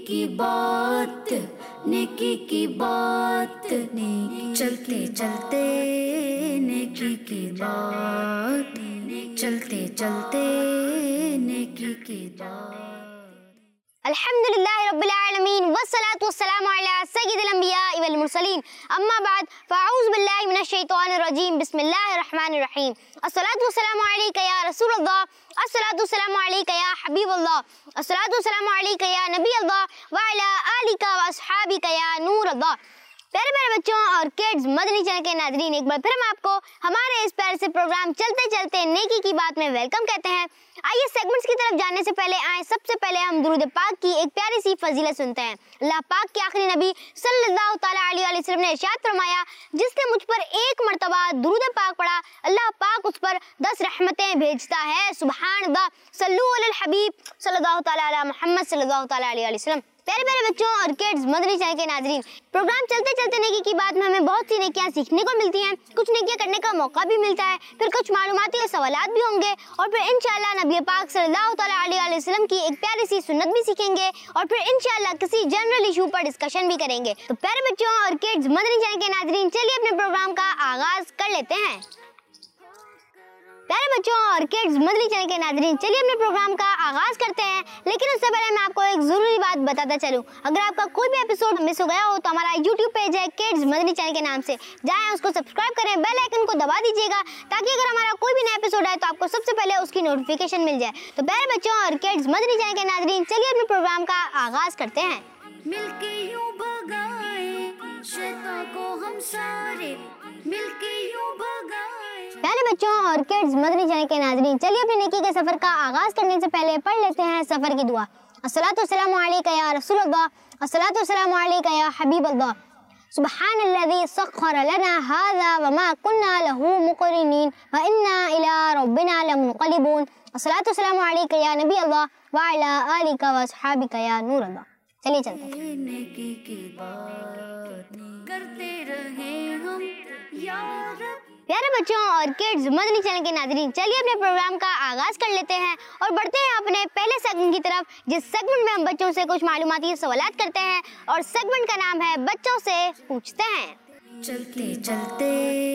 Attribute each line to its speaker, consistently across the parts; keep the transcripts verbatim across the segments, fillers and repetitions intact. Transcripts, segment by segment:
Speaker 1: की बात, नेकी की बात, नेकी चलते चलते नेकी की बात, चलते चलते नेकी की बात।
Speaker 2: अल्हम्दुलिल्लाहि रब्बिल आलमीन वस्सलातु वस्सलामु अला सय्यिदिल अंबियाइ वल मुरसलीन अम्मा बाद फ़अऊज़ु बिल्लाहि मिनश शैतानिर रजीम बिस्मिल्लाहिर रहमानिर रहीम अस्सलातु वस्सलामु अलैका या रसूलल्लाह अस्सलातु वस्सलामु अलैका या हबीबल्लाह अस्सलातु वस्सलामु अलैका या नबीअल्लाह व अला आलिका व अस्हाबिका या नूरल्लाह। प्यारे प्यारे बच्चों और किड्स मदनी चैनल के नाज़रीन, एक बार फिर हम आपको हमारे इस प्यारे से प्रोग्राम चलते चलते नेकी की बात में वेलकम कहते हैं। आइए सेगमेंट्स की तरफ जाने से पहले आए सबसे पहले हम दुरूद पाक की एक प्यारी सी फजीलत सुनते हैं। अल्लाह पाक के आखिरी नबी सल्लल्लाहु तआला अलैहि वसल्लम ने इरशाद फरमाया, जिसने मुझ पर एक मर्तबा दुरूद पाक पढ़ा अल्लाह पाक उस पर दस रहमतें भेजता है। सुभान अल्लाह, सल्लु अलल हबीब सल्लल्लाहु तआला अला मुहम्मद सल्लल्लाहु तआला अलैहि वसल्लम। प्यारे प्यारे बच्चों और किड्स मदनी चैनल के नाज़रीन, प्रोग्राम चलते चलते नेकी की बात में हमें बहुत सी नेकियां सीखने को मिलती हैं, कुछ नेकियां करने का मौका भी मिलता है, फिर कुछ मालूमाती सवालात भी होंगे और फिर इंशाअल्लाह नबी पाक सल्लल्लाहु तआला अलैहि वसल्लम की एक प्यारी सी सुन्नत भी सीखेंगे और फिर इंशाअल्लाह किसी जनरल इशू पर डिस्कशन भी करेंगे। तो प्यारे बच्चों और किड्स मदनी चैनल के नाज़रीन, चलिए अपने प्रोग्राम का आगाज कर लेते हैं। प्यारे बच्चों और किड्स मदनी चैनल के नाज़रीन, चलिए अपने प्रोग्राम का आगाज करते हैं, लेकिन उससे पहले मैं आपको एक जरूरी बात बताता चलूं। अगर आपका कोई भी एपिसोड मिस हो गया हो तो हमारा यूट्यूब पेज है किड्स मदनी चैनल के नाम से, जाएं उसको सब्सक्राइब करें, बेल आइकन को दबा दीजिएगा ताकि अगर हमारा कोई भी नया एपिसोड आए तो आपको सबसे पहले उसकी नोटिफिकेशन मिल जाए। तो प्यारे बच्चों और किड्स मदनी चैनल के नाज़रीन, चलिए अपने प्रोग्राम का आगाज करते हैं।
Speaker 1: मिलके यूं भगाए शैतान को हम सारे, मिलके यूं भगाए।
Speaker 2: प्यारे बच्चों और किड्स मदनी चैनल के नाज़रीन, चलिए अपने नेकी के सफर का आगाज करने से पहले पढ़ लेते हैं सफर की दुआ। अस्सलातु वस्सलामु अलैका या रसूलल्लाह अस्सलातु वस्सलामु अलैका या हबीबल्लाह सुब्हानल्लज़ी सख्खर लना हाज़ा व मा कुन्ना लहू मुक़रिनीन व इन्ना इला रब्बिना लमुनक़लिबून अस्सलातु वस्सलामु अलैका या नबी अल्लाह व अला आलिका व अस्हाबिका या नूर अल्लाह। चलिए चलते हैं।
Speaker 1: नेकी की बात करते रहे हम या रब।
Speaker 2: प्यारे बच्चों और किड्स मदनी चैनल के नाज़रीन, चलिए अपने प्रोग्राम का आगाज कर लेते हैं और बढ़ते हैं अपने पहले सेगमेंट की तरफ, जिस सेगमेंट में हम बच्चों से कुछ मालूमाती सवालात करते हैं और सेगमेंट का नाम है बच्चों से पूछते हैं।
Speaker 1: चलते चलते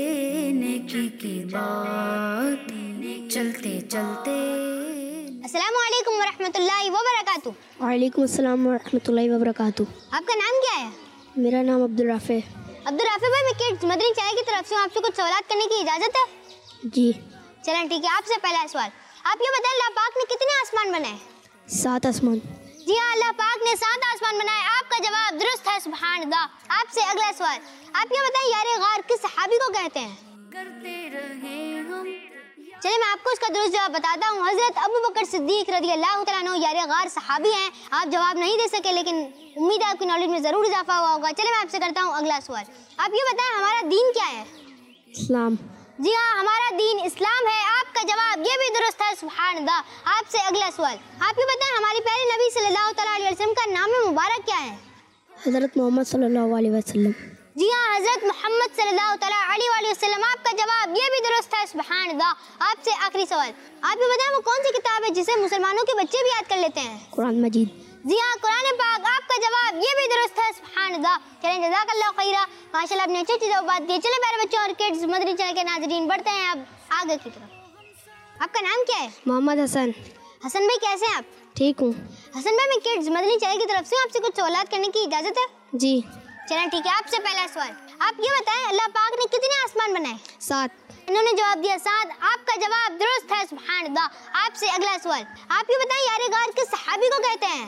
Speaker 1: नेकी की बात, चलते चलते।
Speaker 2: अस्सलामु अलैकुम व रहमतुल्लाहि व बरकातुहू।
Speaker 3: वालेकुम अस्सलाम व रहमतुल्लाहि व बरकातुहू।
Speaker 2: आपका नाम क्या है?
Speaker 3: मेरा नाम अब्दुल राफे।
Speaker 2: अब्दुल राफे भाई, मैं किड्स मदनी चैनल की तरफ से आपसे कुछ सवालात करने की इजाजत है?
Speaker 3: जी
Speaker 2: चलें ठीक है। आपसे पहला सवाल, आप ये बताएं अल्लाह पाक ने कितने आसमान बनाए?
Speaker 3: सात आसमान।
Speaker 2: जी हाँ, अल्लाह पाक ने सात आसमान बनाए। आपका जवाब दुरुस्त है, सुभान अल्लाह। आपसे अगला सवाल, आप ये बताएं यारे गार किस सहाबी को कहते हैं?
Speaker 1: करते रहे हम।
Speaker 2: चलिए मैं आपको इसका दुरुस्त जवाब बताता हूँ। हजरत अबू बकर सिद्दीक रज़ी अल्लाह तआला अन्हु यारे गार सहाबी हैं। आप जवाब नहीं दे सके, लेकिन उम्मीद है आपकी नॉलेज में ज़रूर इजाफा हुआ होगा। चलिए मैं आपसे करता हूँ अगला सवाल, आप ये बताएं हमारा दीन क्या है?
Speaker 3: इस्लाम।
Speaker 2: जी हाँ, हमारा दीन इस्लाम है। आपका जवाब ये भी दुरुस्त है, सुभान अल्लाह। आपसे अगला सवाल, आप ये बताएं हमारे प्यारे नबी सल्लल्लाहु तआला अलैहि वसल्लम का नाम मुबारक क्या है?
Speaker 3: हज़रत मोहम्मद सल्लल्लाहु अलैहि वसल्लम।
Speaker 2: जी हाँ, हजरत मोहम्मद सल्लल्लाहु तआला अलैहि वसल्लम। आपका जवाब ये भी दुरुस्त है, सुभान अल्लाह। आपसे आखिरी सवाल, आप ये बताएं वो कौन सी किताब है जिसे मुसलमानों के बच्चे भी याद कर लेते हैं?
Speaker 3: कुरान मजीद।
Speaker 2: जी हाँ, कुरान पाक। आपका जवाब ये भी दुरुस्त है, सुभान अल्लाह। चलें, जज़ाकल्लाहु खैरा, माशाल्लाह आपने अच्छी चीज़ बात की। चले प्यारे बच्चों और किड्स मदनी चैनल के नाज़रीन, बढ़ते हैं अब आगे की तरफ। आपका नाम क्या है?
Speaker 3: मोहम्मद हसन।
Speaker 2: हसन भाई, कैसे हैं आप?
Speaker 3: ठीक हूँ।
Speaker 2: हसन भाई, मैं किड्स मदनी चैनल की तरफ से आपसे कुछ सवालात करने की इजाज़त है?
Speaker 3: जी
Speaker 2: चलें ठीक है। आपसे पहला सवाल, आप ये बताएं अल्लाह पाक ने कितने आसमान बनाए?
Speaker 3: सात।
Speaker 2: इन्होंने जवाब दिया सात। आपका जवाब दुरुस्त है, सुभान अल्लाह। आपसे अगला सवाल, आप ये बताएं यारे गार किस सहाबी को कहते हैं?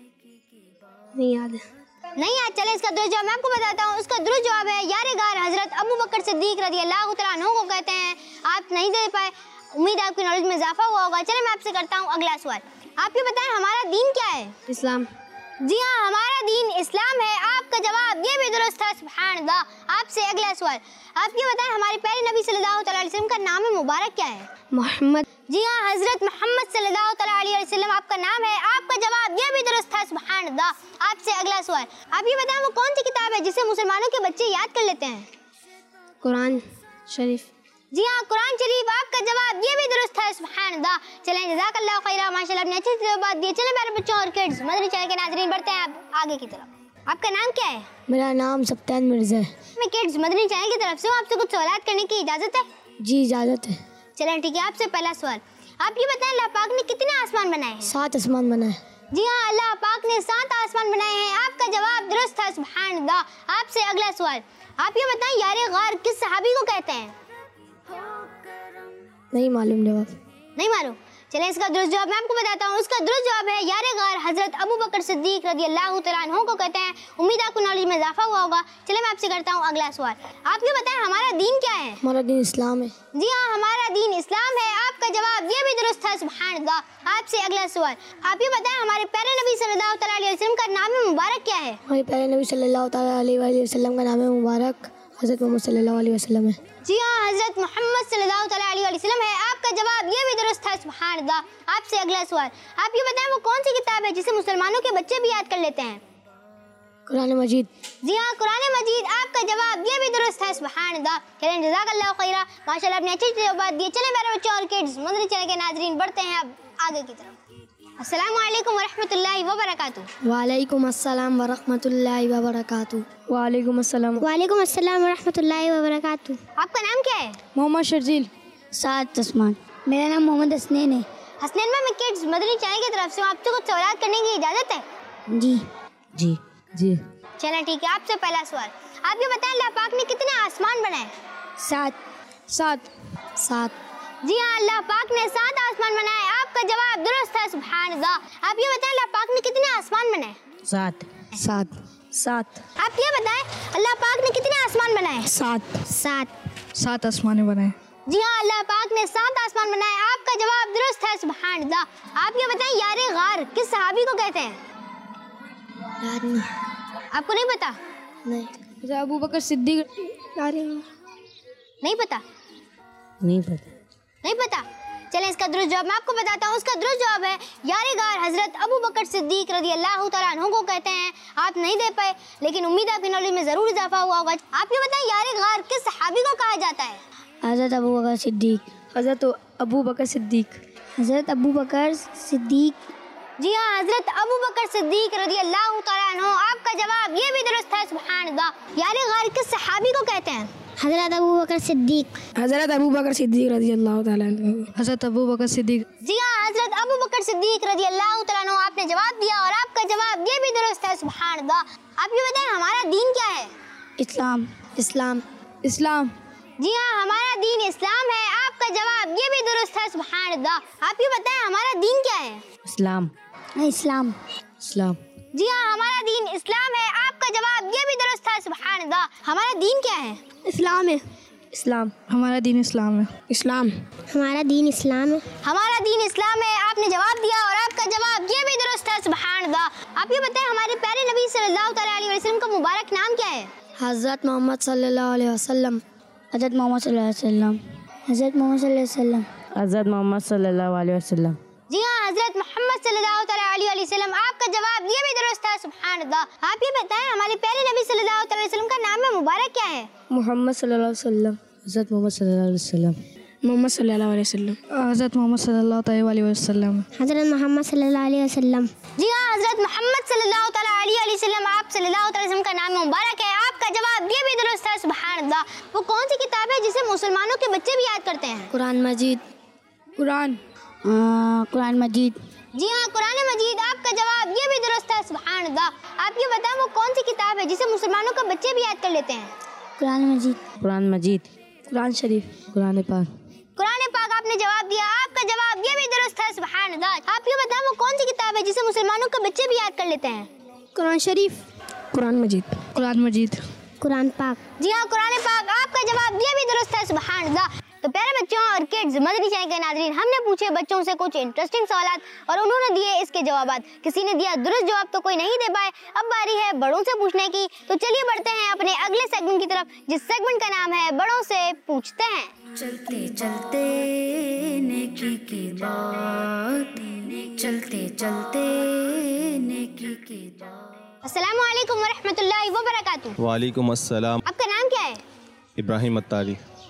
Speaker 3: नहीं याद है।
Speaker 2: नहीं याद? चले इसका दुरुस्त जवाब मैं आपको बताता हूँ। उसका दुरुस्त जवाब है यारे गार हजरत अबू बकर सिद्दीक रज़ी अल्लाह तआला अन्हु को कहते हैं। आप नहीं दे पाए, उम्मीद है आपकी नॉलेज में इजाफा हुआ होगा। चले मैं आपसे करता हूँ अगला सवाल, आप ये बताएं हमारा दीन क्या है?
Speaker 3: इस्लाम।
Speaker 2: जी हाँ, हमारा दीन इस्लाम है। आपका जवाब ये भी दुरुस्त है, सुभान अल्लाह। आपसे अगला सवाल, आप ये बताएं हमारे प्यारे नबी सल्लल्लाहु अलैहि वसल्लम का नाम मुबारक क्या है?
Speaker 3: मोहम्मद।
Speaker 2: जी हाँ, हजरत मोहम्मद सल्लल्लाहु अलैहि वसल्लम आपका नाम है। आपका जवाब ये भी दुरुस्त है, सुभान अल्लाह। आपसे अगला सवाल, आप ये बताएं वो कौन सी किताब है जिसे मुसलमानों के बच्चे याद कर लेते हैं?
Speaker 3: कुरान शरीफ।
Speaker 2: جی ہاں قرآن شریف، آپ کا جواب یہ بھی درست ہے، سبحان اللہ. چلیں جزاک اللہ خیرہ، ماشاء اللہ، اپنے اچھے سے جواب دیے. چلیں پیارے بچوں اور کڈز مدنی چینل کے ناظرین بڑھتے ہیں آپ آگے کی طرف. آپ کا نام کیا ہے؟
Speaker 3: میرا نام سبتین مرزا ہے.
Speaker 2: میں کڈز مدنی چینل کی طرف سے ہوں، آپ سے کچھ سوالات کرنے کی اجازت ہے؟
Speaker 3: جی اجازت ہے.
Speaker 2: چلیں ٹھیک ہے. آپ سے پہلا سوال، آپ یہ بتائیں اللہ پاک نے کتنے آسمان بنائے ہیں؟
Speaker 3: سات آسمان بنا ہے.
Speaker 2: جی ہاں اللہ پاک نے سات آسمان بنائے ہیں. آپ کا جواب درست ہے، سبحان اللہ. آپ سے اگلا سوال، آپ یہ بتائیں یار غار کس صحابی کو کہتے ہیں؟
Speaker 3: نہیں معلوم جواب.
Speaker 2: نہیں معلوم. چلیں اس کا درست جواب میں آپ کو بتاتا ہوں. اس کا درست جواب ہے یار غار حضرت ابو بکر صدیق رضی اللہ تعالیٰ عنہ کو کہتے ہیں. امید آپ کو نالج میں اضافہ ہوا ہوگا. چلیں میں آپ سے کرتا ہوں اگلا سوال. آپ یہ بتائیں ہمارا دین کیا ہے؟
Speaker 3: ہمارا دین اسلام ہے.
Speaker 2: جی ہاں ہمارا دین اسلام ہے. آپ کا جواب یہ بھی درست ہے، سبحان اللہ. آپ سے اگلا سوال، آپ یہ بتائیں ہمارے پیارے نبی صلی اللہ تعالیٰ علیہ وسلم کا نام مبارک کیا ہے؟
Speaker 3: ہمارے پیارے نبی صلی اللہ تعالیٰ علیہ وآلہ وسلم کا نام مبارک حضرت محمد صلی اللہ علیہ وسلم ہے.
Speaker 2: جی ہاں حضرت محمد صلی اللہ تعالیٰ علیہ وسلم ہے. آپ کا جواب یہ بھی درست ہے، سبحان اللہ. آپ سے اگلا سوال، آپ یہ بتائیں وہ کون سی کتاب ہے جسے مسلمانوں کے بچے بھی یاد کر لیتے ہیں؟
Speaker 3: قرآن مجید.
Speaker 2: جی ہاں قرآن مجید. آپ کا جواب یہ بھی درست ہے، سبحان اللہ. چلیں جزاک اللہ خیرہ، ماشاء اللہ، اپنے اچھے سے جواب دیے. چلیں میرے بچوں اور کڈز مدنی چینل کے ناظرین بڑھتے ہیں اب آگے کی طرف. السلام علیکم ورحمۃ اللہ وبرکاتہ.
Speaker 3: وعلیکم السلام ورحمۃ اللہ وبرکاتہ.
Speaker 4: وعلیکم السلام.
Speaker 2: وعلیکم السلام ورحمۃ اللہ وبرکاتہ. آپ کا نام کیا ہے؟
Speaker 4: محمد شرجیل.
Speaker 3: سات آسمان. میرا نام محمد حسنین ہے.
Speaker 2: حسنین میں میں کڈز مدنی چینل کی طرف سے ہوں، آپ سے کچھ سوالات کرنے کی اجازت ہے؟
Speaker 3: جی
Speaker 4: جی جی.
Speaker 2: چلیں ٹھیک ہے. آپ سے پہلا سوال، آپ یہ بتائیں اللہ پاک نے کتنے آسمان بنائے؟
Speaker 3: سات.
Speaker 4: سات.
Speaker 3: سات.
Speaker 2: جی ہاں اللہ پاک نے سات آسمان بنائے. آپ کا جواب درست ہے، سبحان اللہ. آپ یہ بتائیں اللہ پاک نے کتنے آسمان بنائے؟
Speaker 4: سات.
Speaker 3: سات.
Speaker 4: سات.
Speaker 2: آپ یہ بتائیں اللہ پاک نے کتنے آسمان بنائے؟
Speaker 3: سات.
Speaker 2: سات.
Speaker 4: سات آسمانے بنائے.
Speaker 2: جی ہاں اللہ پاک نے سات آسمان بنائے. آپ کا جواب درست ہے، سبحان اللہ. آپ یہ بتائیں یار غار کس صحابی کو کہتے ہیں؟
Speaker 3: یاد نہیں.
Speaker 2: آپ کو نہیں پتا؟
Speaker 3: نہیں.
Speaker 4: ابو بکر صدیق.
Speaker 2: نہیں پتا؟
Speaker 4: نہیں پتا.
Speaker 2: نہیں پتا. چلیں اس کا درست جواب میں آپ کو بتاتا ہوں. اس کا درست جواب ہے یار غار حضرت ابو بکر صدیق رضی اللہ تعالیٰ عنہ کو کہتے ہیں. آپ نہیں دے پائے لیکن امید ہے آپ کی نالج میں ضرور اضافہ ہوا ہوگا. آپ یہ بتائیں یار غار کس صحابی کو کہا جاتا ہے؟
Speaker 3: حضرت ابو بکر صدیق.
Speaker 4: حضرت ابو بکر صدیق.
Speaker 3: حضرت ابو بکر صدیق.
Speaker 2: جی ہاں حضرت ابو بکر صدیق رضی اللہ تعالیٰ عنہ. آپ کا جواب یہ بھی درست ہے، سبحان اللہ. یار غار کس صحابی کو کہتے ہیں؟
Speaker 3: حضرت ابو بکر صدیق.
Speaker 4: حضرت ابو بکر صدیق رضی اللہ تعالیٰ عنہ. حضرت ابو بکر صدیق.
Speaker 2: جی ہاں حضرت ابو بکر صدیق رضی اللہ تعالیٰ عنہ. آپ نے جواب دیا اور آپ کا جواب یہ بھی درست ہے، سبحان اللہ. آپ یہ بتائیں ہمارا دین کیا ہے؟
Speaker 3: اسلام. اسلام.
Speaker 4: اسلام.
Speaker 2: جی ہاں ہمارا دین اسلام ہے. آپ کا جواب یہ بھی درست ہے، سبحان اللہ. آپ یہ بتائیں ہمارا دین کیا ہے؟
Speaker 4: اسلام.
Speaker 3: اسلام.
Speaker 4: اسلام.
Speaker 2: جی ہاں ہمارا دین اسلام ہے. آپ کا جواب یہ بھی درست ہے، سبحان اللہ. ہمارا دین کیا ہے؟
Speaker 3: اسلام ہے.
Speaker 4: اسلام. ہمارا دین اسلام ہے.
Speaker 3: اسلام. ہمارا دین اسلام ہے.
Speaker 2: ہمارا دین اسلام ہے. آپ نے جواب دیا اور آپ کا جواب یہ بھی درست ہے، سبحان اللہ. آپ یہ بتائیں ہمارے پیارے نبی صلی اللہ تعالیٰ علیہ وسلم کا مبارک نام کیا ہے؟
Speaker 3: حضرت محمد صلی اللہ علیہ وسلم. حضرت محمد صلی اللہ علیہ وسلم. حضرت محمد صلی اللہ علیہ وسلم.
Speaker 4: حضرت محمد صلی اللہ علیہ وسلم.
Speaker 2: جی ہاں حضرت محمد صلی اللہ تعالیٰ علیہ وسلم. آپ کا جواب یہ بھی درست ہے، سبحان اللہ. آپ یہ بتائیں ہمارے پیارے نبی صلی اللہ تعالیٰ علیہ وسلم کا نام مبارک کیا ہے؟
Speaker 3: محمد صلی اللہ علیہ وسلم.
Speaker 4: حضرت محمد صلی اللہ علیہ وسلم.
Speaker 3: محمد صلی اللہ علیہ وسلم.
Speaker 4: حضرت محمد صلی اللہ تعالیٰ علیہ وسلم.
Speaker 3: حضرت محمد صلی اللہ علیہ وسلم.
Speaker 2: جی ہاں حضرت محمد صلی اللہ تعالیٰ علیہ وسلم. آپ صلی اللہ تعالیٰ علیہ وسلم کا نام مبارک ہے. آپ کا جواب یہ بھی درست ہے، سبحان اللہ. وہ کون سی کتاب ہے جسے مسلمانوں کے بچے بھی یاد کرتے ہیں؟
Speaker 3: قرآن مجید.
Speaker 4: قرآن.
Speaker 3: قرآن مجید.
Speaker 2: جی ہاں قرآن مجید. آپ کا جواب یہ بھی درست ہے، سبحان اللہ. آپ یہ بتائیں وہ کون سی کتاب ہے جسے مسلمانوں کے بچے بھی یاد کر لیتے ہیں؟
Speaker 3: قرآن مجید.
Speaker 4: قرآن مجید.
Speaker 3: قرآن شریف.
Speaker 4: قرآن پاک.
Speaker 2: قرآن پاک. آپ نے جواب دیا. آپ کا جواب یہ بھی درست ہے، سبحان اللہ. آپ یہ بتائیں وہ کون سی کتاب ہے جسے مسلمانوں کے بچے بھی یاد کر لیتے ہیں؟
Speaker 3: قرآن شریف.
Speaker 4: قرآن مجید. قرآن مجید.
Speaker 3: قرآن پاک.
Speaker 2: جی ہاں قرآن پاک. آپ کا جواب یہ بھی درست ہے، سبحان اللہ. تو پیارے بچوں اور کڈز مدنی چینل کے ناظرین، ہم نے پوچھے بچوں سے کچھ انٹرسٹنگ سوالات اور انہوں نے دیے اس کے جوابات. کسی نے دیا درست جواب تو کوئی نہیں دے پائے. اب باری ہے بڑوں سے پوچھنے کی. تو چلیے بڑھتے ہیں اپنے اگلے سیگمنٹ کی طرف، جس سیگمنٹ کا نام ہے بڑوں سے پوچھتے ہیں.
Speaker 1: چلتے چلتے نیکی کی بات، چلتے چلتے نیکی کی بات.
Speaker 2: السلام علیکم ورحمۃ اللہ وبرکاتہ.
Speaker 5: وعلیکم السلام.
Speaker 2: آپ کا نام کیا ہے؟
Speaker 5: ابراہیم اتاری.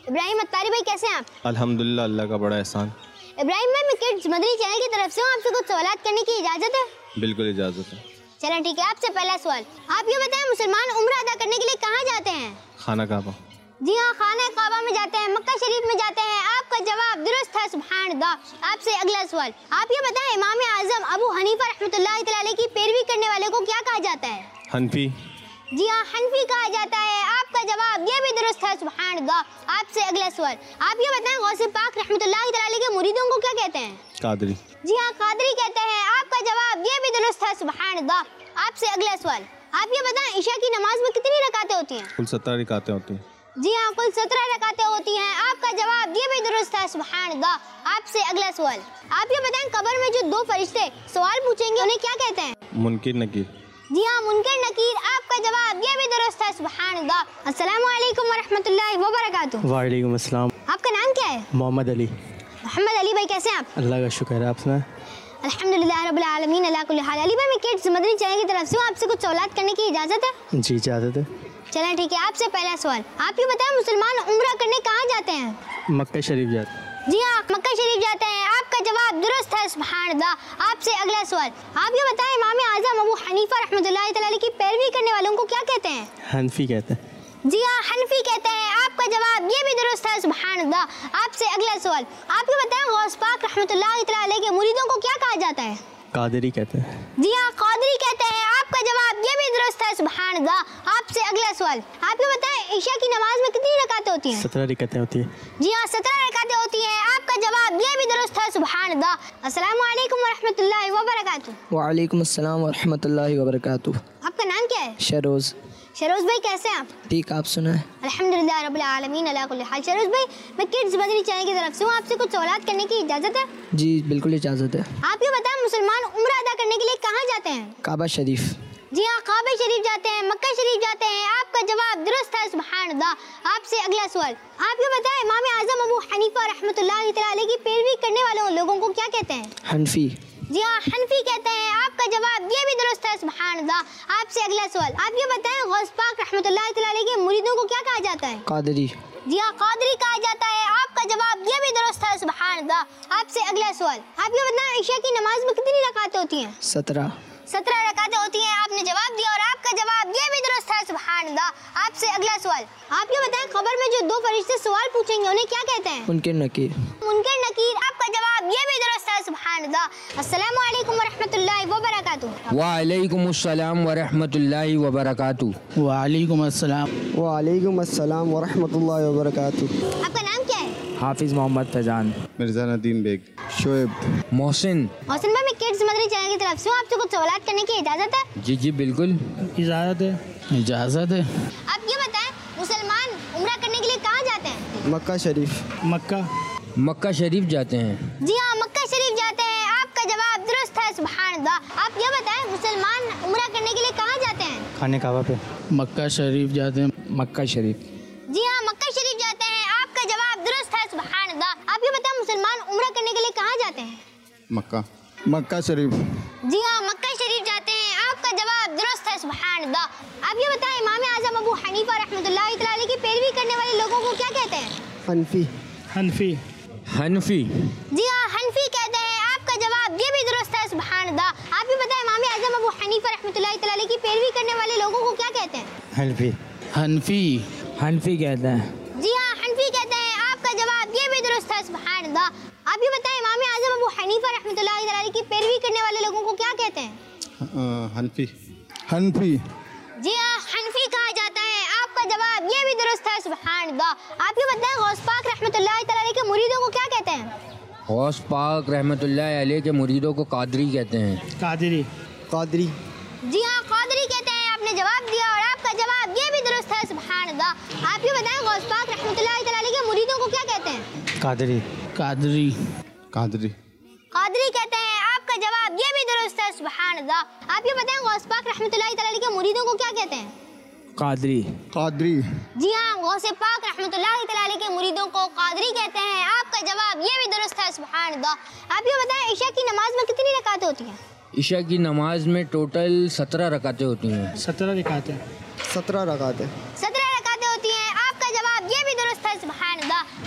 Speaker 2: ابراہیم اتاری بھائی کیسے ہیں آپ؟
Speaker 5: الحمدللہ اللہ کا بڑا احسان.
Speaker 2: ابراہیم بھائی میں کڈز مدنی چینل کی طرف سے ہوں, آپ سے کچھ سوالات کرنے کی اجازت ہے؟
Speaker 5: بالکل اجازت ہے.
Speaker 2: چلیں ٹھیک ہے, آپ سے پہلا سوال, آپ یہ بتائیں مسلمان عمرہ ادا کرنے کے لیے کہاں جاتے ہیں؟
Speaker 5: خانہ کعبہ.
Speaker 2: جی ہاں, خانہ کعبہ میں جاتے ہیں, مکہ شریف میں جاتے ہیں. آپ کا جواب درست ہے, سبحان اللہ. آپ سے اگلا سوال, آپ یہ بتائیں امام اعظم ابو حنیفہ رحمۃ اللہ تعالی کی پیروی کرنے والے کو کیا کہا جاتا ہے؟
Speaker 5: حنفی.
Speaker 2: جی ہاں, حنفی کہا جاتا ہے. آپ کا جواب یہ بھی درست ہے, سبحان اللہ. آپ سے اگلا سوال, آپ یہ بتائیں غوث پاک رحمۃ اللہ تعالی کے مریدوں کو کیا کہتے ہیں؟
Speaker 5: قادری.
Speaker 2: جی ہاں, قادری کہتے ہیں. آپ کا جواب یہ بھی درست ہے, سبحان اللہ. آپ سے اگلا سوال, آپ یہ بتائیں عشاء کی نماز میں کتنی رکعتیں ہوتی ہیں؟
Speaker 5: کل سترہ رکعتیں ہوتی ہیں.
Speaker 2: جی ہاں, کل سترہ رکعتیں ہوتی ہیں. آپ کا جواب یہ بھی درست ہے, سبحان اللہ. آپ سے اگلا سوال, آپ یہ بتائیں قبر میں جو دو فرشتے سوال پوچھیں گے انہیں کیا کہتے ہیں؟
Speaker 5: منکر نکیر.
Speaker 2: جی ہاں, منکر نکیر. آپ کا جواب یہ بھی درست ہے, سبحان اللہ. السلام علیکم ورحمۃ اللہ وبرکاتہ.
Speaker 6: وعلیکم السلام.
Speaker 2: آپ کا نام کیا ہے؟
Speaker 6: محمد علی.
Speaker 2: محمد علی بھائی کیسے ہیں آپ؟
Speaker 6: اللہ کا شکر ہے, آپ سنائیں.
Speaker 2: الحمدللہ رب العالمین علی کل حال. علی بھائی میں کڈز مدنی چینل کی طرف سے ہوں, آپ سے کچھ سوالات کرنے کی اجازت ہے؟
Speaker 6: جی اجازت ہے.
Speaker 2: چلیں ٹھیک ہے, آپ سے پہلا سوال, آپ یہ بتائیں مسلمان عمرہ کرنے کہاں جاتے ہیں؟
Speaker 6: مکہ شریف جاتے.
Speaker 2: جی ہاں, مکہ شریف جاتے ہیں. آپ کا جواب درست ہے, سبحان اللہ. آپ سے اگلا سوال, آپ یہ بتائیں امام اعظم ابو حنیفہ رحمۃ اللہ تعالی کی پیروی کرنے والوں کو کیا کہتے ہیں؟
Speaker 6: حنفی کہتے ہیں.
Speaker 2: جی ہاں, حنفی کہتے ہیں. آپ کا جواب یہ بھی درست ہے, سبحان اللہ. آپ سے اگلا سوال, آپ یہ بتائیں غوث پاک رحمۃ اللہ تعالی کے مریدوں کو کیا کہا جاتا ہے؟
Speaker 6: قادری کہتے ہیں.
Speaker 2: جی ہاں, قادری کہتے ہیں. آپ کا جواب یہ بھی درست ہے, سبحان اللہ. آپ سے اگلا سوال, آپ یہ بتائیں عشاء کی نماز میں کتنی رکعتیں ہوتی ہیں؟
Speaker 6: سترہ رکعتیں ہوتی ہیں.
Speaker 2: جی ہاں, سترہ رکعتیں ہوتی ہیں. آپ کا جواب یہ بھی درست ہے, سبحان اللہ. السلام علیکم ورحمۃ اللہ وبرکاتہ.
Speaker 7: وعلیکم السلام ورحمۃ اللہ وبرکاتہ.
Speaker 2: آپ کا نام کیا ہے؟
Speaker 7: شروز.
Speaker 2: شروز بھائی کیسے ہیں آپ؟
Speaker 7: ٹھیک, آپ سنائیں.
Speaker 2: الحمدللہ رب العالمین علی کل حال. شروز بھائی میں کڈز مدنی چینل کی طرف سے ہوں, آپ سے کچھ سوالات کرنے کی اجازت ہے؟
Speaker 7: جی بالکل اجازت ہے.
Speaker 2: آپ یہ بتائیں مسلمان عمرہ ادا کرنے کے لیے کہاں جاتے ہیں؟
Speaker 7: کعبہ شریف.
Speaker 2: جی ہاں, کعبہ شریف جاتے ہیں, مکہ شریف جاتے ہیں. آپ کا جواب درست ہے, سبحان اللہ. آپ سے اگلا سوال, آپ یہ بتائیں امام اعظم ابو حنیفہ رحمۃ اللہ تعالی کی پیروی کرنے والوں لوگوں کو کیا کہتے ہیں؟
Speaker 7: حنفی.
Speaker 2: جی ہاں, حنفی کہتے ہیں. آپ کا جواب یہ بھی درست ہے, سبحان اللہ. آپ سے اگلا سوال, آپ یہ بتائیں غوث پاک رحمۃ اللہ تعالی کے مریدوں کو کیا کہا جاتا ہے؟
Speaker 7: قادری.
Speaker 2: جی ہاں, قادری کہا جاتا ہے. آپ کا جواب یہ بھی درست ہے, سبحان اللہ. آپ سے اگلا سوال, آپ یہ بتائیں عشاء کی نماز میں کتنی رکعتیں ہوتی ہیں؟
Speaker 7: سترہ.
Speaker 2: سترہ رکعتیں ہوتی ہیں. آپ نے جواب دیا اور آپ کا جواب یہ بھی درست ہے, سبحان اللہ. آپ سے اگلا سوال, آپ یہ بتائیں قبر میں جو دو فرشتے سوال پوچھیں گے انہیں کیا کہتے ہیں؟
Speaker 7: منکر نکیر.
Speaker 2: منکر نکیر. آپ کا جواب یہ بھی درست ہے, سبحان اللہ. السلام علیکم ورحمۃ اللہ وبرکاتہ.
Speaker 8: وعلیکم السلام ورحمۃ اللہ وبرکاتہ.
Speaker 9: وعلیکم السلام.
Speaker 10: وعلیکم السلام ورحمۃ اللہ وبرکاتہ.
Speaker 2: آپ کا نام کیا ہے؟
Speaker 6: حافظ محمد فیضان.
Speaker 5: مرزا ندیم بیگ.
Speaker 10: شعیب.
Speaker 8: محسن.
Speaker 2: محسن بھائی میں کڈز مدنی چینل کی طرف سے ہوں, آپ سے کچھ سوالات کرنے کی اجازت ہے؟
Speaker 8: جی جی بالکل
Speaker 6: اجازت ہے.
Speaker 9: اجازت ہے.
Speaker 2: آپ یہ بتائیں مسلمان عمرہ کرنے کے لیے کہاں جاتے ہیں؟
Speaker 10: مکہ شریف.
Speaker 6: مکہ.
Speaker 8: مکہ شریف جاتے ہیں.
Speaker 2: جی ہاں, مکہ شریف جاتے ہیں. آپ کا جواب درست ہے, سبحان اللہ. آپ یہ بتائیں مسلمان عمرہ کرنے کے لیے کہاں جاتے ہیں؟
Speaker 6: خانہ کعبہ پہ.
Speaker 9: مکہ شریف جاتے ہیں.
Speaker 8: مکہ شریف.
Speaker 2: جی ہاں, مکہ شریف جاتے ہیں. آپ کا جواب درست ہے, سبحان اللہ. آپ یہ بتائیں مسلمان عمرہ کرنے کے لیے کہاں جاتے ہیں؟
Speaker 5: مکہ.
Speaker 10: مکہ شریف.
Speaker 2: جی ہاں, مکہ شریف جاتے ہیں. آپ کا جواب درست ہے, سبحان اللہ. آپ یہ بتائیں امام اعظم ابو حنیفہ رحمۃ اللہ تعالی کی پیروی کرنے والے لوگوں کو کیا کہتے ہیں؟
Speaker 10: حنفی.
Speaker 6: حنفی.
Speaker 8: حنفی.
Speaker 2: جی ہاں, حنفی کہتے ہیں. آپ کا جواب یہ بھی درست ہے, سبحان اللہ. آپ یہ بتائیں امام اعظم ابو حنیفہ رحمۃ اللہ تعالی کی پیروی کرنے والے لوگوں کو کیا کہتے ہیں؟
Speaker 6: حنفی.
Speaker 9: حنفی.
Speaker 6: حنفی کہتے ہیں.
Speaker 2: جی ہاں, حنفی کہتے ہیں. آپ کا جواب یہ بھی درست ہے, سبحان اللہ. آپ یہ بتائیں امام اعظم ابو حنیفہ رحمۃ اللہ تعالی کی پیروی کرنے والے لوگوں کو کیا کہتے ہیں؟
Speaker 5: حنفی.
Speaker 10: حنفی.
Speaker 2: جی ہاں, حنفی کہا جاتا ہے. آپ کا جواب یہ بھی درست ہے, سبحان اللہ. آپ یہ بتائیں غوث پاک رحمۃ اللہ تعالی کے مریدوں کو کیا کہتے ہیں؟
Speaker 8: غوث پاک رحمۃ اللہ علیہ کے مریدوں کو قادری کہتے ہیں.
Speaker 6: قادری.
Speaker 10: قادری.
Speaker 2: جی ہاں, قادری کہتے ہیں. آپ نے جواب دیا اور آپ کا جواب یہ بھی درست ہے, سبحان اللہ. آپ یہ بتائیں غوث پاک رحمۃ اللہ تعالی کے مریدوں کو کیا کہتے ہیں؟
Speaker 6: قادری.
Speaker 9: قادری.
Speaker 5: قادری.
Speaker 2: قادری کہتے ہیں. آپ کا جواب یہ بھی درست ہے, سبحان اللہ. آپ یہ بتائیں غوث پاک رحمۃ اللہ تعالی کے مریدوں کو کیا کہتے ہیں؟
Speaker 6: قادری.
Speaker 10: قادری.
Speaker 2: جی ہاں, غوث پاک رحمۃ اللہ تعالی کے مریدوں کو قادری کہتے ہیں. آپ کا جواب یہ بھی درست ہے, سبحان اللہ. آپ یہ بتائیں عشاء کی نماز میں کتنی رکعتیں ہوتی ہیں؟
Speaker 8: عشاء کی نماز میں ٹوٹل سترہ رکعتیں ہوتی ہیں.
Speaker 6: سترہ رکعتیں.
Speaker 10: سترہ رکعتیں.
Speaker 2: سترہ رکعتیں ہوتی ہیں. آپ کا جواب یہ بھی درست ہے, سبحان اللہ.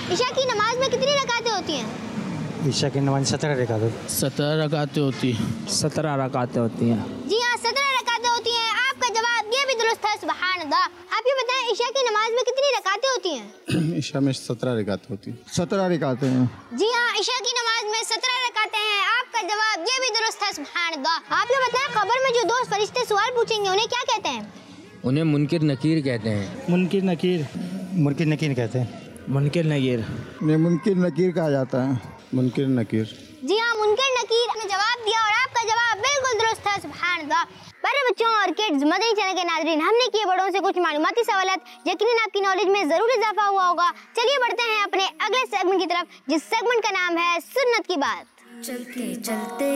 Speaker 2: عشاء کی نماز میں کتنی رکعتیں ہوتی ہیں؟
Speaker 6: عشاء کی نماز سترہ رکعتیں
Speaker 9: सत्रह रकातें होती है।
Speaker 6: سترہ رکعتیں ہوتی ہیں.
Speaker 2: جی ہاں سترہ رکعتیں ہوتی ہیں. آپ کا جواب یہ بھی درست ہے. سبحان اللہ. آپ یہ بتائیں عشاء کی نماز میں کتنی رکعتیں ہوتی ہیں؟
Speaker 5: عشاء میں سترہ رکعت ہوتی ہیں.
Speaker 10: سترہ رکعتیں ہیں.
Speaker 2: جی ہاں عشاء کی نماز میں سترہ رکعتیں ہیں. آپ کا جواب یہ بھی درست ہے. سبحان اللہ. آپ یہ بتائیں قبر میں جو دو فرشتے سوال پوچھیں گے انہیں کیا کہتے ہیں؟
Speaker 8: انہیں منکر نکیر کہتے ہیں.
Speaker 6: منکر نکیر. منکر نکیر کہتے ہیں. منکر نکیر.
Speaker 10: انہیں منکر نکیر کہا جاتا ہے.
Speaker 5: منکر نکیر.
Speaker 2: جی ہاں منکر نکیر نے جواب دیا اور آپ کا جواب بالکل درست ہے. سبحان اللہ. پیارے بچوں اور کڈز مدنی چینل کے ناظرین، ہم نے کیے بڑوں سے کچھ معلوماتی سوالات، یقیناً آپ کی نالج میں ضرور اضافہ ہوا ہوگا. چلیے بڑھتے ہیں اپنے اگلے سیگمنٹ کی طرف، جس سیگمنٹ کا نام ہے سنت کی بات.
Speaker 1: چلتے چلتے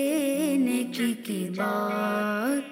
Speaker 1: نیکی کی بات.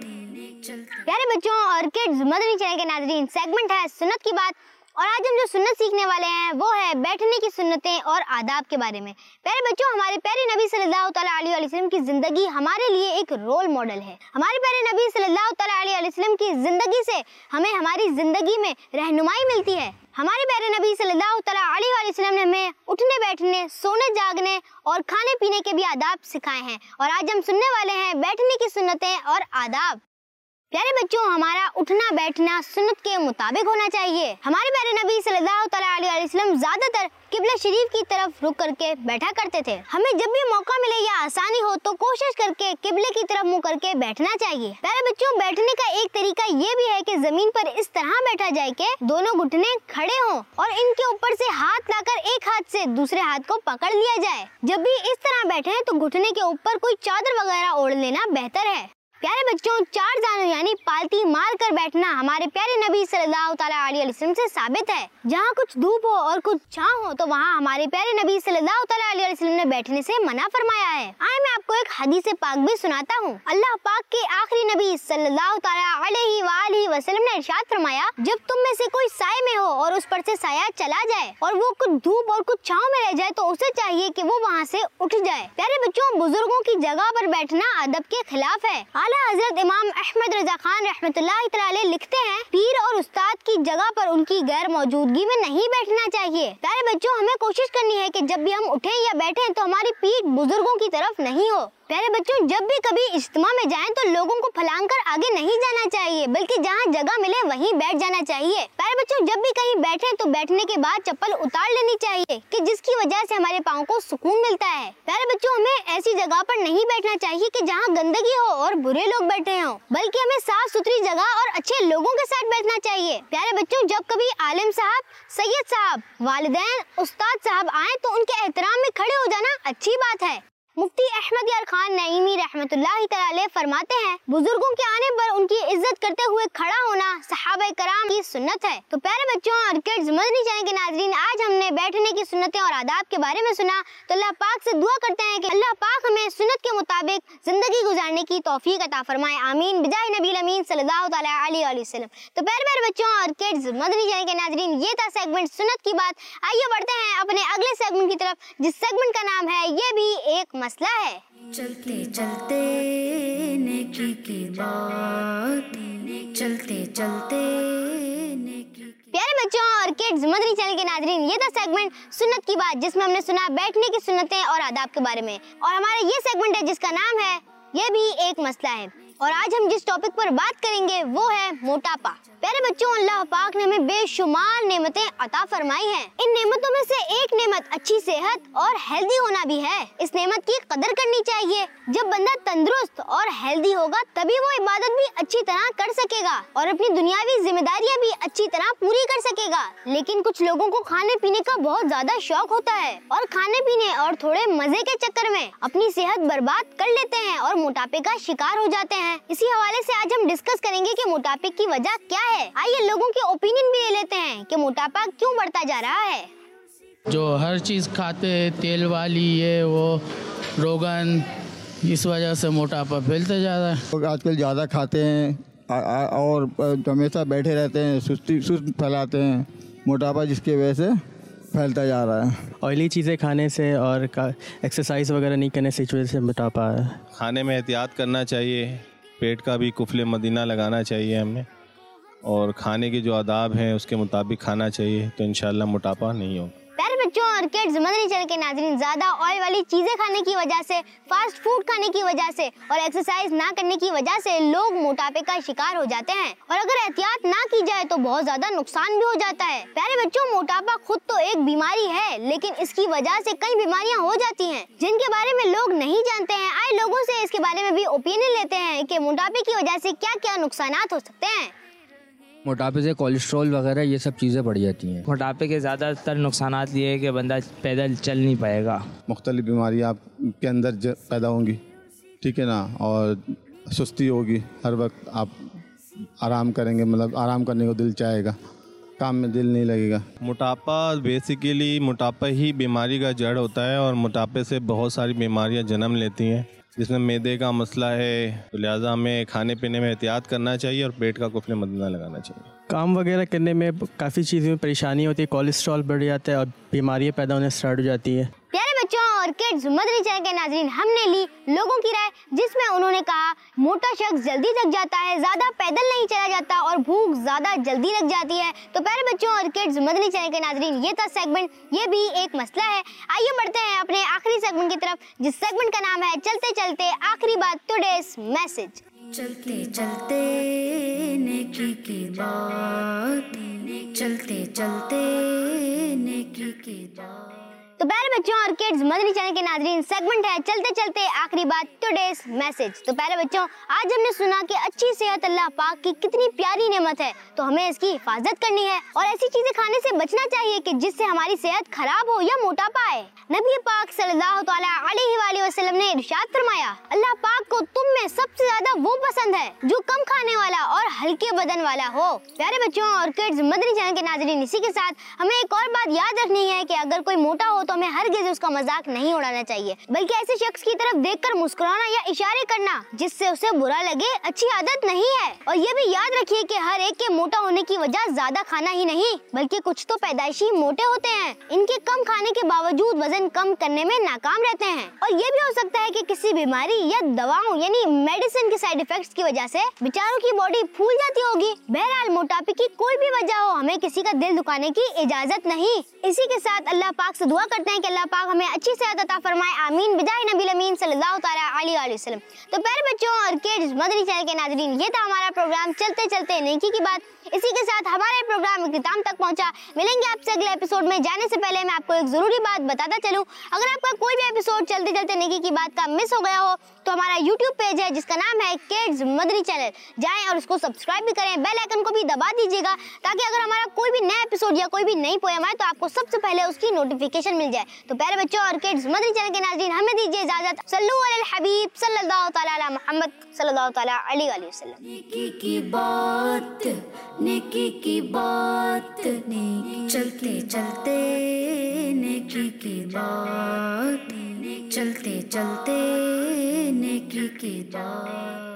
Speaker 2: پیارے بچوں اور کڈز مدنی چینل کے ناظرین، سیگمنٹ ہے سنت کی بات، اور آج ہم جو سنت سیکھنے والے ہیں وہ ہے بیٹھنے کی سنتیں اور آداب کے بارے میں. پیارے بچوں، ہمارے پیارے نبی صلی اللہ تعالیٰ علیہ وسلم کی زندگی ہمارے لیے ایک رول ماڈل ہے. ہمارے پیارے نبی صلی اللہ تعالیٰ علیہ وسلم کی زندگی سے ہمیں ہماری زندگی میں رہنمائی ملتی ہے. ہمارے پیارے نبی صلی اللہ تعالیٰ علیہ وسلم نے ہمیں اٹھنے بیٹھنے، سونے جاگنے اور کھانے پینے کے بھی آداب سکھائے ہیں، اور آج ہم سننے والے ہیں بیٹھنے کی سنتیں اور آداب. پیارے بچوں، ہمارا اٹھنا بیٹھنا سنت کے مطابق ہونا چاہیے. ہمارے پیارے نبی صلی اللہ تعالیٰ علیہ وسلم زیادہ تر قبلہ شریف کی طرف رک کر کے بیٹھا کرتے تھے. ہمیں جب بھی موقع ملے یا آسانی ہو تو کوشش کر کے قبلے کی طرف منہ کر کے بیٹھنا چاہیے. پیارے بچوں، بیٹھنے کا ایک طریقہ یہ بھی ہے کہ زمین پر اس طرح بیٹھا جائے کہ دونوں گھٹنے کھڑے ہوں اور ان کے اوپر سے ہاتھ لا کر ایک ہاتھ سے دوسرے ہاتھ کو پکڑ لیا جائے. جب بھی اس طرح بیٹھیں تو گھٹنے کے اوپر کوئی چادر وغیرہ اوڑھ لینا بہتر ہے. پیارے بچوں، چار زانو یعنی پالتی مار کر بیٹھنا ہمارے پیارے نبی صلی اللہ تعالیٰ علیہ وسلم سے ثابت ہے. جہاں کچھ دھوپ ہو اور کچھ چھاؤں ہو تو وہاں ہمارے پیارے نبی صلی اللہ تعالیٰ علیہ وسلم نے بیٹھنے سے منع فرمایا ہے. آئے میں آپ کو ایک حدیث پاک بھی سناتا ہوں. اللہ پاک کے آخری نبی صلی اللہ تعالیٰ علیہ وآلہ وسلم نے ارشاد فرمایا، جب تم میں سے کوئی سائے میں ہو اور اس پر سے سایہ چلا جائے اور وہ کچھ دھوپ اور کچھ چھاؤں میں رہ جائے تو اسے چاہیے کہ وہ وہاں سے اٹھ جائے. پیارے بچوں، بزرگوں کی جگہ پر بیٹھنا ادب کے خلاف ہے. حضرت امام احمد رضا خان رحمۃ اللہ تعالی لکھتے ہیں، پیر اور استاد کی جگہ پر ان کی غیر موجودگی میں نہیں بیٹھنا چاہیے. پیارے بچوں، ہمیں کوشش کرنی ہے کہ جب بھی ہم اٹھیں یا بیٹھیں تو ہماری پیٹھ بزرگوں کی طرف نہیں ہو. پیارے بچوں، جب بھی کبھی اجتماع میں جائیں تو لوگوں کو پھلانگ کر آگے نہیں جانا چاہیے، بلکہ جہاں جگہ ملے وہیں بیٹھ جانا چاہیے. پیارے بچوں، جب بھی کہیں بیٹھیں تو بیٹھنے کے بعد چپل اتار لینی چاہیے کہ جس کی وجہ سے ہمارے پاؤں کو سکون ملتا ہے. پیارے بچوں، ہمیں ایسی جگہ پر نہیں بیٹھنا چاہیے کہ جہاں گندگی ہو اور برے لوگ بیٹھے ہوں، بلکہ ہمیں صاف ستھری جگہ اور اچھے لوگوں کے ساتھ بیٹھنا چاہیے. پیارے بچوں، جب کبھی عالم صاحب، سید صاحب، والدین، استاد صاحب آئیں تو ان کے احترام میں کھڑے ہو جانا اچھی بات ہے. مفتی احمد یار خان نعیمی رحمۃ اللہ تعالی فرماتے ہیں، بزرگوں کے آنے پر ان کی عزت کرتے ہوئے کھڑا ہونا صحابہ کرام کی سنت ہے. تو پیارے بچوں اور کڈز مدنی چینل کے ناظرین، آج ہم نے بیٹھنے کی سنتیں اور آداب کے بارے میں سنا. تو اللہ پاک سے دعا کرتے ہیں کہ اللہ پاک ہمیں سنت کے مطابق زندگی گزارنے کی توفیق عطا فرمائے. آمین بجاہ نبی الامین صلی اللہ تعالی علیہ وسلم. تو پیارے پیارے بچوں اور کڈز مدنی چینل کے ناظرین، یہ تھا سیگمنٹ سنت کی بات. آئیے بڑھتے ہیں اپنے اگلے سیگمنٹ کی طرف، جس سیگمنٹ کا نام ہے یہ بھی ایک مسئلہ ہے.
Speaker 1: چلتے چلتے نیکی کی بات. چلتے چلتے نیکی.
Speaker 2: پیارے بچوں اور کڈز مدنی چینل کے ناظرین، یہ تھا سیگمنٹ سنت کی بات، جس میں ہم نے سنا بیٹھنے کی سنتیں اور آداب کے بارے میں. اور ہمارا یہ سیگمنٹ ہے جس کا نام ہے یہ بھی ایک مسئلہ ہے. اور آج ہم جس ٹاپک پر بات کریں گے وہ ہے موٹاپا. پیارے بچوں، اللہ پاک نے ہمیں بے شمار نعمتیں عطا فرمائی ہیں. ان نعمتوں میں سے ایک نعمت اچھی صحت اور ہیلدی ہونا بھی ہے. اس نعمت کی قدر کرنی چاہیے. جب بندہ تندرست اور ہیلدی ہوگا تبھی وہ عبادت بھی اچھی طرح کر سکے گا اور اپنی دنیاوی ذمہ داریاں بھی اچھی طرح پوری کر سکے گا. لیکن کچھ لوگوں کو کھانے پینے کا بہت زیادہ شوق ہوتا ہے اور کھانے پینے اور تھوڑے مزے کے چکر میں اپنی صحت برباد کر لیتے ہیں اور موٹاپے کا شکار ہو جاتے ہیں. اسی حوالے سے آج ہم ڈسکس کریں گے کہ موٹاپے کی وجہ کیا ہے. آئیے لوگوں کے اوپینین بھی لے لیتے ہیں کہ موٹاپا کیوں بڑھتا جا رہا ہے.
Speaker 9: جو ہر چیز کھاتے ہیں تیل والی، یہ وہ روغن، اس وجہ سے موٹاپا پھیلتا جا رہا ہے.
Speaker 10: لوگ آج کل زیادہ کھاتے ہیں اور ہمیشہ بیٹھے رہتے ہیں، سستی سست پھیلاتے ہیں. موٹاپا جس کی وجہ سے پھیلتا جا رہا ہے.
Speaker 11: آئلی چیزیں کھانے سے اور ایکسرسائز وغیرہ نہیں کرنے سے اس وجہ سے موٹاپا ہے.
Speaker 5: کھانے میں احتیاط کرنا چاہیے، پیٹ کا بھی قفل مدینہ لگانا چاہیے ہمیں، اور کھانے کے جو آداب ہیں اس کے مطابق کھانا چاہیے، تو انشاءاللہ موٹاپا نہیں ہوگا.
Speaker 2: پیارے بچوں اور کڈز مدنی چینل کے ناظرین، زیادہ آئل والی چیزیں کھانے کی وجہ سے، فاسٹ فوڈ کھانے کی وجہ سے اور ایکسرسائز نہ کرنے کی وجہ سے لوگ موٹاپے کا شکار ہو جاتے ہیں، اور اگر احتیاط نہ کی جائے تو بہت زیادہ نقصان بھی ہو جاتا ہے۔ پیارے بچوں، موٹاپا خود تو ایک بیماری ہے، لیکن اس کی وجہ سے کئی بیماریاں ہو جاتی ہیں جن کے بارے میں لوگ نہیں جانتے ہیں۔ آئے لوگوں سے اس کے بارے میں بھی اوپینین لیتے ہیں کہ موٹاپے کی وجہ سے کیا کیا نقصانات ہو سکتے ہیں۔
Speaker 8: موٹاپے سے کولیسٹرول وغیرہ یہ سب چیزیں بڑھ جاتی ہیں۔
Speaker 12: موٹاپے کے زیادہ تر نقصانات یہ ہے کہ بندہ پیدل چل نہیں پائے گا،
Speaker 13: مختلف بیماریاں آپ کے اندر پیدا ہوں گی، ٹھیک ہے نا، اور سستی ہوگی، ہر وقت آپ آرام کریں گے، مطلب آرام کرنے کو دل چاہے گا، کام میں دل نہیں لگے گا۔
Speaker 5: موٹاپا بیسیکلی موٹاپا ہی بیماری کا جڑ ہوتا ہے، اور موٹاپے سے بہت ساری بیماریاں جنم لیتی ہیں، جس میں معدے کا مسئلہ ہے، تو لہٰذا ہمیں کھانے پینے میں احتیاط کرنا چاہیے اور پیٹ کا قفل مدینہ لگانا چاہیے۔
Speaker 11: کام وغیرہ کرنے میں کافی چیزوں میں پریشانی ہوتی ہے، کولیسٹرول بڑھ جاتا ہے اور بیماریاں پیدا ہونے اسٹارٹ ہو جاتی ہیں۔
Speaker 2: پیارے بچوں اور کڈز مدنی چینل کے ناظرین، ہم نے لی لوگوں کی رائے، جس میں انہوں نے کہا موٹا شخص جلدی تھک جاتا ہے، زیادہ پیدل نہیں چلا جاتا اور بھوک زیادہ جلدی لگ جاتی ہے۔ تو پیارے بچوں اور کڈز مدنی چینل کے ناظرین، یہ تھا سیگمنٹ، یہ بھی ایک مسئلہ ہے۔ آئیے بڑھتے ہیں اپنے آخری سیگمنٹ کی طرف، جس سیگمنٹ کا نام ہے چلتے چلتے آخری بات، ٹوڈیز میسج۔
Speaker 1: چلتے چلتے نیکی کی بات، چلتے چلتے نیکی کی بات۔
Speaker 2: تو پیارے بچوں اور کڈز مدنی چینل کے ناظرین، سیگمنٹ ہے چلتے چلتے آخری بات، ٹوڈیز میسج۔ تو پیارے بچوں، آج ہم نے سنا کہ اچھی صحت اللہ پاک کی کتنی پیاری نعمت ہے، تو ہمیں اس کی حفاظت کرنی ہے اور ایسی چیزیں کھانے سے بچنا چاہیے کہ جس سے ہماری صحت خراب ہو یا موٹاپا آئے۔ نبی پاک صلی اللہ تعالی علیہ وآلہ وسلم نے ارشاد فرمایا، اللہ پاک کو تم میں سب سے زیادہ وہ پسند ہے جو کم کھانے والا اور ہلکے بدن والا ہو۔ پیارے بچوں اور کڈز مدنی چینل کے ناظرین، اسی کے ساتھ ہمیں ایک اور بات یاد رکھنی ہے کہ اگر کوئی موٹا ہو تو ہمیں ہرگز اس کا مذاق نہیں اڑانا چاہیے، بلکہ ایسے شخص کی طرف دیکھ کر مسکرانا یا اشارے کرنا جس سے اسے برا لگے اچھی عادت نہیں ہے۔ اور یہ بھی یاد رکھیے کہ ہر ایک کے موٹا ہونے کی وجہ زیادہ کھانا ہی نہیں، بلکہ کچھ تو پیدائشی موٹے ہوتے ہیں، ان کے کم کھانے کے باوجود وزن کم کرنے میں ناکام رہتے ہیں۔ اور یہ بھی ہو سکتا ہے کہ کسی بیماری یا دواؤں یعنی میڈیسن کے سائیڈ ایفیکٹس کی وجہ سے بیچاروں کی باڈی پھول جاتی ہوگی۔ بہرحال موٹاپے کی کوئی بھی وجہ ہو، ہمیں کسی کا دل دکھانے کی اجازت نہیں۔ اسی کے ساتھ اللہ پاک سے دعا کرتے ہیں کہ اللہ پاک ہمیں اچھی صحت عطا فرمائے، آمین، بجاہ نبی الامین صلی اللہ تعالی علیہ وآلہ وسلم۔ تو پیارے بچوں اور کڈز مدنی چینل کے ناظرین، یہ تھا ہمارا پروگرام چلتے چلتے نیکی کی بات۔ اسی کے ساتھ ہمارے پروگرام اختتام تک پہنچا۔ ملیں گے آپ سے اگلے ایپیسوڈ میں۔ جانے سے پہلے میں آپ کو ایک ضروری بات بتاتا چلوں، اگر آپ کا کوئی بھی ایپیسوڈ چلتے چلتے نیکی کی بات کا مس ہو گیا ہو تو ہمارا یوٹیوب پیج ہے جس کا نام ہے کڈز مدنی چینل، جائیں اور اس کو سبسکرائب بھی کریں، بیل آئیکن کو بھی دبا دیجیے گا تاکہ اگر ہمارا کوئی بھی نیا ایپیسوڈ یا کوئی بھی نئی پویم آئے تو آپ کو سب سے پہلے اس کی نوٹیفیکیشن مل جائے۔ تو پیارے بچوں اور کڈز مدنی چینل کے ناظرین، ہمیں دیجیے اجازت۔ صلو علی الحبیب صلی اللہ تعالی علی محمد صلی اللہ تعالی علیہ وآلہ وسلم۔
Speaker 1: نیکی کی بات، نیکی کی بات، چلتے چلتے نیکی کی بات، چلتے چلتے نیکی کی بات۔